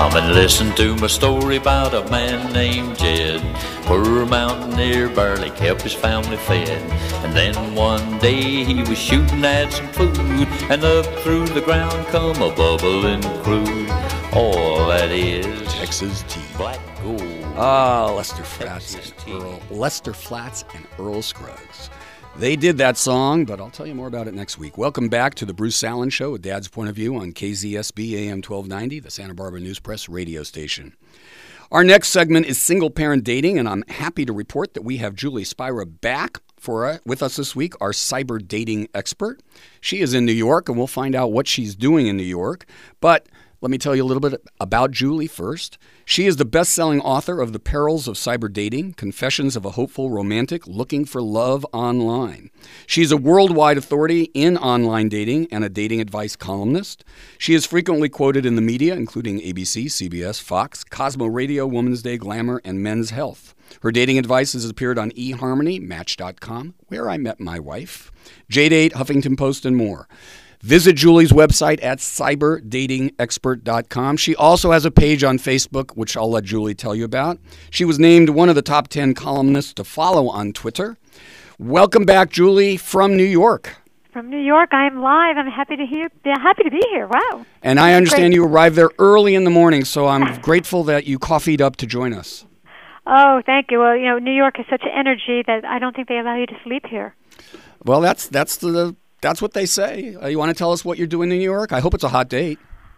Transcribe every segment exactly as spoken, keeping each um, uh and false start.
Come and listen to my story about a man named Jed. Poor mountaineer barely kept his family fed. And then one day he was shooting at some food, and up through the ground come a bubbling crude. All that is Texas tea. Black gold. Ah, Lester Flats and Earl, Lester Flats and Earl Scruggs. They did that song, but I'll tell you more about it next week. Welcome back to the Bruce Allen Show with Dad's Point of View on K Z S B A M twelve ninety, the Santa Barbara News Press radio station. Our next segment is single-parent dating, and I'm happy to report that we have Julie Spira back for uh, with us this week, our cyber dating expert. She is in New York, and we'll find out what she's doing in New York. But let me tell you a little bit about Julie first. She is the best-selling author of The Perils of Cyber Dating, Confessions of a Hopeful Romantic Looking for Love Online. She's a worldwide authority in online dating and a dating advice columnist. She is frequently quoted in the media, including A B C, C B S, Fox, Cosmo Radio, Woman's Day, Glamour, and Men's Health. Her dating advice has appeared on eHarmony, Match dot com, Where I Met My Wife, J Date, Huffington Post, and more. Visit Julie's website at cyber dating expert dot com. She also has a page on Facebook, which I'll let Julie tell you about. She was named one of the top ten columnists to follow on Twitter. Welcome back, Julie, from New York. From New York, I am live. I'm happy to hear. Yeah, happy to be here. Wow. And I understand Great. you arrived there early in the morning, so I'm grateful that you coffeeed up to join us. Oh, thank you. Well, you know, New York has such energy that I don't think they allow you to sleep here. Well, that's that's the that's what they say. Uh, you want to tell us what you're doing in New York? I hope it's a hot date.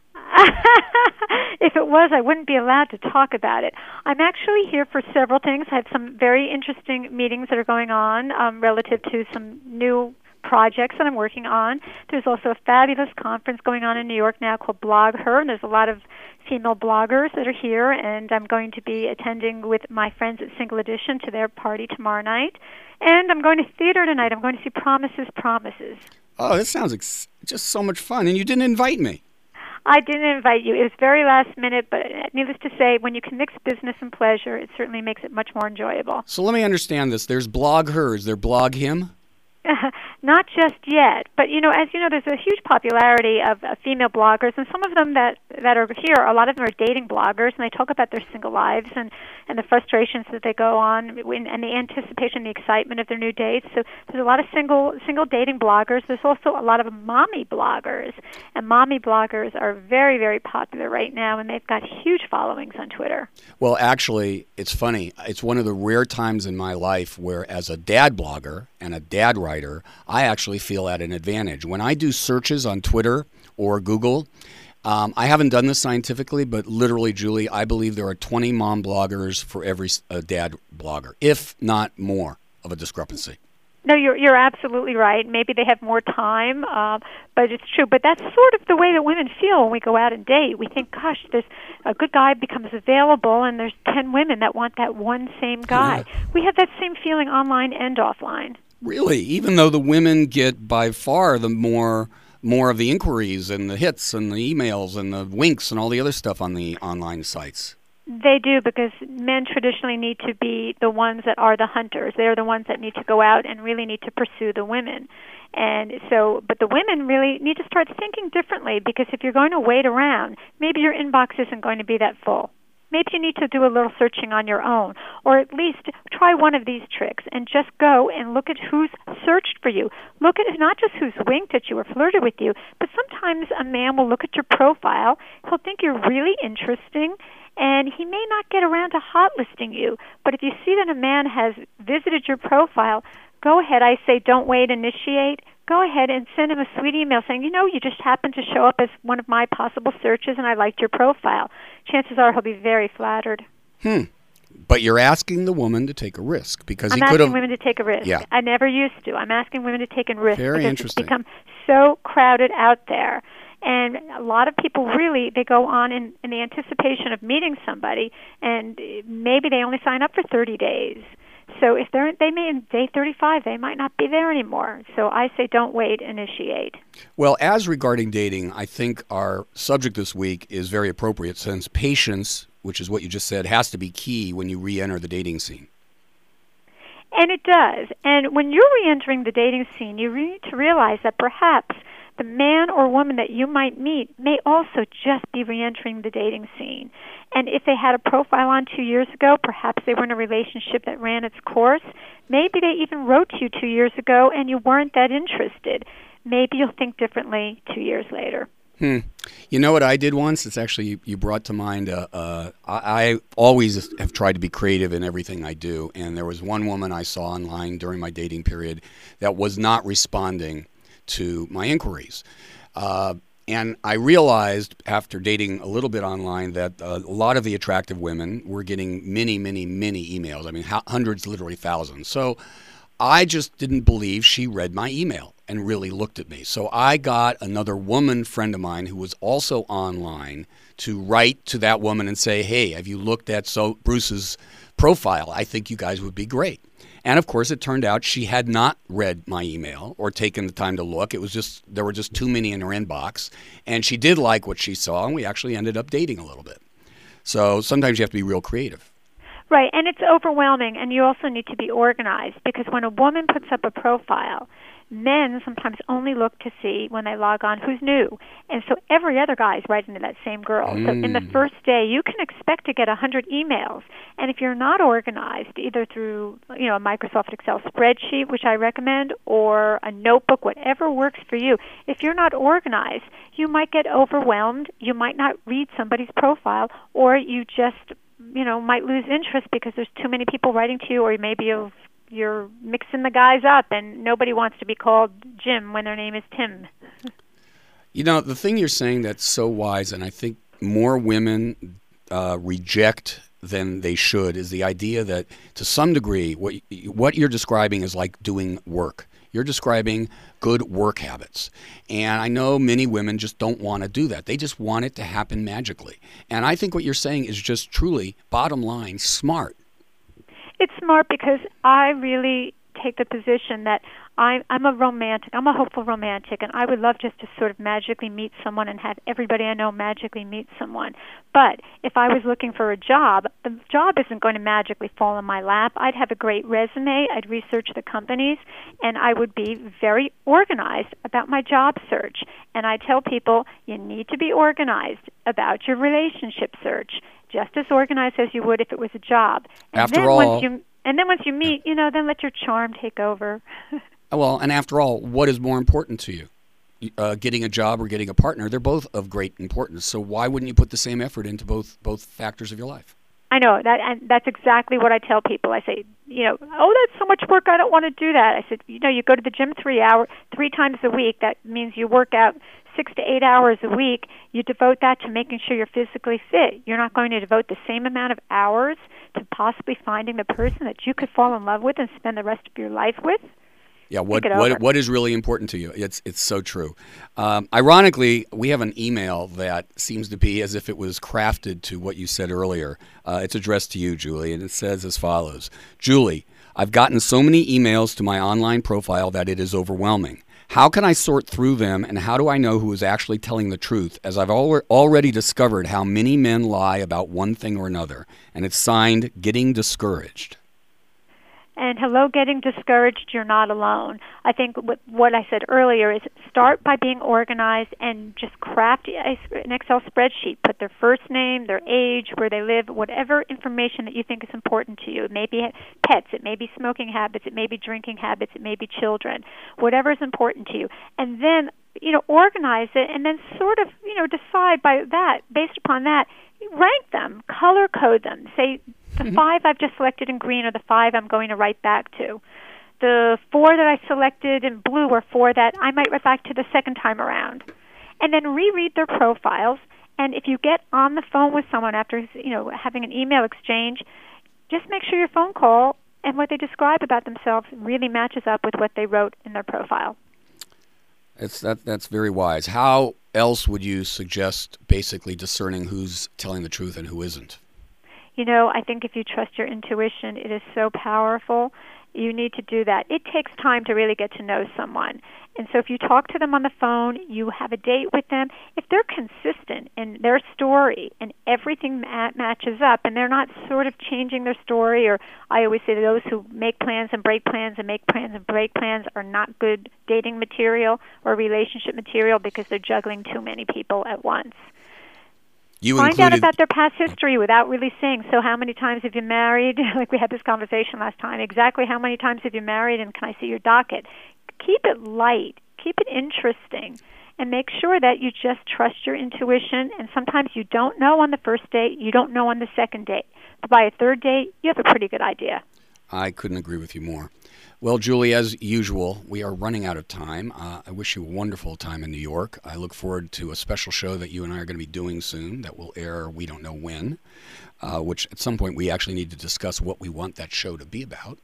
If it was, I wouldn't be allowed to talk about it. I'm actually here for several things. I have some very interesting meetings that are going on um, relative to some new projects that I'm working on. There's also a fabulous conference going on in New York now called Blog Her, and there's a lot of female bloggers that are here, and I'm going to be attending with my friends at Single Edition to their party tomorrow night. And I'm going to theater tonight. I'm going to see Promises, Promises. Oh, this sounds ex- just so much fun, and you didn't invite me. I didn't invite you. It was very last minute, but needless to say, when you can mix business and pleasure, it certainly makes it much more enjoyable. So let me understand this. There's Blog Her. Is there Blog Him? Not just yet, but you know, as you know, there's a huge popularity of uh, female bloggers, and some of them that that are here, a lot of them are dating bloggers, and they talk about their single lives and and the frustrations that they go on, when, and the anticipation, the excitement of their new dates. So there's a lot of single single dating bloggers. There's also a lot of mommy bloggers, and mommy bloggers are very very popular right now, and they've got huge followings on Twitter. Well, actually, it's funny. It's one of the rare times in my life where, as a dad blogger and a dad writer, I actually feel at an advantage. When I do searches on Twitter or Google, um, I haven't done this scientifically, but literally, Julie, I believe there are twenty mom bloggers for every uh, dad blogger, if not more of a discrepancy. No, you're you're absolutely right. Maybe they have more time, uh, but it's true. But that's sort of the way that women feel when we go out and date. We think, gosh, there's a good guy becomes available, and there's ten women that want that one same guy. Yeah. We have that same feeling online and offline. Really? Even though the women get by far the more more of the inquiries and the hits and the emails and the winks and all the other stuff on the online sites. They do, because men traditionally need to be the ones that are the hunters. They're the ones that need to go out and really need to pursue the women. And so, but the women really need to start thinking differently, because if you're going to wait around, maybe your inbox isn't going to be that full. Maybe you need to do a little searching on your own, or at least try one of these tricks and just go and look at who's searched for you. Look at not just who's winked at you or flirted with you, but sometimes a man will look at your profile. He'll think you're really interesting, and he may not get around to hot listing you. But if you see that a man has visited your profile, go ahead. I say don't wait, initiate. Go ahead and send him a sweet email saying, you know, you just happened to show up as one of my possible searches, and I liked your profile. Chances are he'll be very flattered. Hmm. But you're asking the woman to take a risk, because I'm he could have. asking women to take a risk. Yeah. I never used to. I'm asking women to take a risk Very because interesting. It's become so crowded out there. And a lot of people really, they go on in, in the anticipation of meeting somebody, and maybe they only sign up for thirty days. So if they're they may in day thirty-five, they might not be there anymore. So I say don't wait, initiate. Well, as regarding dating, I think our subject this week is very appropriate, since patience, which is what you just said, has to be key when you re-enter the dating scene. And it does. And when you're re-entering the dating scene, you need to realize that perhaps the man or woman that you might meet may also just be reentering the dating scene. And if they had a profile on two years ago, perhaps they were in a relationship that ran its course. Maybe they even wrote to you two years ago and you weren't that interested. Maybe you'll think differently two years later. Hmm. You know what I did once? It's actually, you, you brought to mind, uh, uh, I, I always have tried to be creative in everything I do. And there was one woman I saw online during my dating period that was not responding to my inquiries. Uh, and I realized after dating a little bit online that uh, a lot of the attractive women were getting many, many, many emails. I mean, h- hundreds, literally thousands. So I just didn't believe she read my email and really looked at me. So I got another woman friend of mine who was also online to write to that woman and say, hey, have you looked at so Bruce's profile? I think you guys would be great. And of course, it turned out she had not read my email or taken the time to look. It was just, there were just too many in her inbox. And she did like what she saw, and we actually ended up dating a little bit. So sometimes you have to be real creative. Right, and it's overwhelming, and you also need to be organized, because when a woman puts up a profile, men sometimes only look to see when they log on who's new. And so every other guy is writing to that same girl. Mm. So in the first day, you can expect to get one hundred emails. And if you're not organized, either through you know a Microsoft Excel spreadsheet, which I recommend, or a notebook, whatever works for you, if you're not organized, you might get overwhelmed. You might not read somebody's profile, or you just you know might lose interest because there's too many people writing to you, or maybe you'll you're mixing the guys up, and nobody wants to be called Jim when their name is Tim. You know, the thing you're saying that's so wise, and I think more women uh, reject than they should, is the idea that to some degree what what you're describing is like doing work. You're describing good work habits. And I know many women just don't want to do that. They just want it to happen magically. And I think what you're saying is just truly, bottom line, smart. It's smart because I really take the position that I, I'm a romantic, I'm a hopeful romantic, and I would love just to sort of magically meet someone and have everybody I know magically meet someone. But if I was looking for a job, the job isn't going to magically fall in my lap. I'd have a great resume, I'd research the companies, and I would be very organized about my job search. And I tell people, you need to be organized about your relationship search, just as organized as you would if it was a job. And After then all, once you, and then once you meet, you know, then let your charm take over. Well, and after all, what is more important to you? Uh, getting a job or getting a partner, they're both of great importance. So why wouldn't you put the same effort into both both factors of your life? I know that, and that's exactly what I tell people. I say, you know, oh, that's so much work. I don't want to do that. I said, you know, you go to the gym three hour, three times a week. That means you work out six to eight hours a week. You devote that to making sure you're physically fit. You're not going to devote the same amount of hours to possibly finding the person that you could fall in love with and spend the rest of your life with. Yeah, what what what is really important to you? It's it's so true. Um, ironically, we have an email that seems to be as if it was crafted to what you said earlier. Uh, it's addressed to you, Julie, and it says as follows: Julie, I've gotten so many emails to my online profile that it is overwhelming. How can I sort through them, and how do I know who is actually telling the truth, as I've al- already discovered how many men lie about one thing or another? And it's signed, Getting Discouraged. And hello, Getting Discouraged, you're not alone. I think what I said earlier is start by being organized and just craft an Excel spreadsheet. Put their first name, their age, where they live, whatever information that you think is important to you. It may be pets, it may be smoking habits, it may be drinking habits, it may be children, whatever is important to you. And then, you know, organize it and then sort of, you know, decide by that, based upon that, rank them, color code them. Say, the mm-hmm. five I've just selected in green are the five I'm going to write back to. The four that I selected in blue are four that I might write back to the second time around. And then reread their profiles. And if you get on the phone with someone after, you know, having an email exchange, just make sure your phone call and what they describe about themselves really matches up with what they wrote in their profile. It's that that's very wise. How else would you suggest basically discerning who's telling the truth and who isn't? You know, I think if you trust your intuition, it is so powerful. you need to do that. It takes time to really get to know someone. And so if you talk to them on the phone, you have a date with them, if they're consistent in their story and everything ma- matches up and they're not sort of changing their story, or I always say those who make plans and break plans and make plans and break plans are not good dating material or relationship material because they're juggling too many people at once. You Find included... out about their past history without really saying, so how many times have you married? Like we had this conversation last time. Exactly how many times have you married, and can I see your docket? Keep it light. Keep it interesting. And make sure that you just trust your intuition. And sometimes you don't know on the first date. You don't know on the second date. But by a third date, you have a pretty good idea. I couldn't agree with you more. Well, Julie, as usual, we are running out of time. Uh, I wish you a wonderful time in New York. I look forward to a special show that you and I are going to be doing soon that will air we don't know when, uh, which at some point we actually need to discuss what we want that show to be about.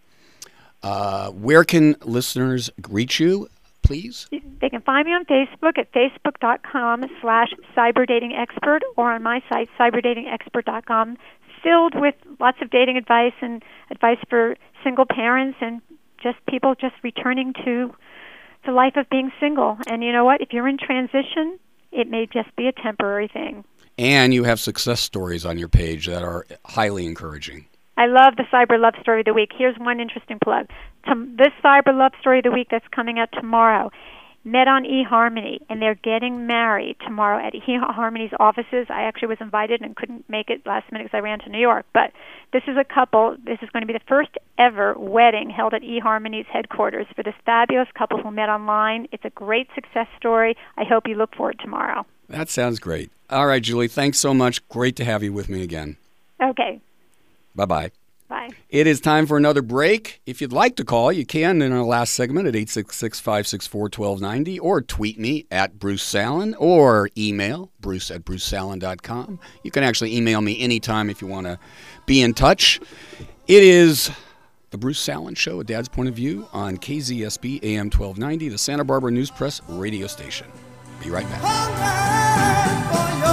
Uh, where can listeners reach you, please? They can find me on Facebook at facebook.com slash cyberdatingexpert or on my site, cyberdatingexpert dot com, filled with lots of dating advice and advice for single parents and just people just returning to the life of being single. And you know what? If you're in transition, it may just be a temporary thing. And you have success stories on your page that are highly encouraging. I love the Cyber Love Story of the Week. Here's one interesting plug. To this Cyber Love Story of the Week that's coming out tomorrow, met on eHarmony, and they're getting married tomorrow at eHarmony's offices. I actually was invited and couldn't make it last minute because I ran to New York. But this is a couple. This is going to be the first ever wedding held at eHarmony's headquarters for this fabulous couple who met online. It's a great success story. I hope you look for it tomorrow. That sounds great. All right, Julie, thanks so much. Great to have you with me again. Okay. Bye-bye. Bye. It is time for another break. If you'd like to call, you can in our last segment at eight six six, five six four, one two nine zero or tweet me at Bruce Salen or email bruce at bruce salen dot com. You can actually email me anytime if you want to be in touch. It is the Bruce Salen Show, A Dad's Point of View on K Z S B A M twelve ninety, the Santa Barbara News Press radio station. Be right back.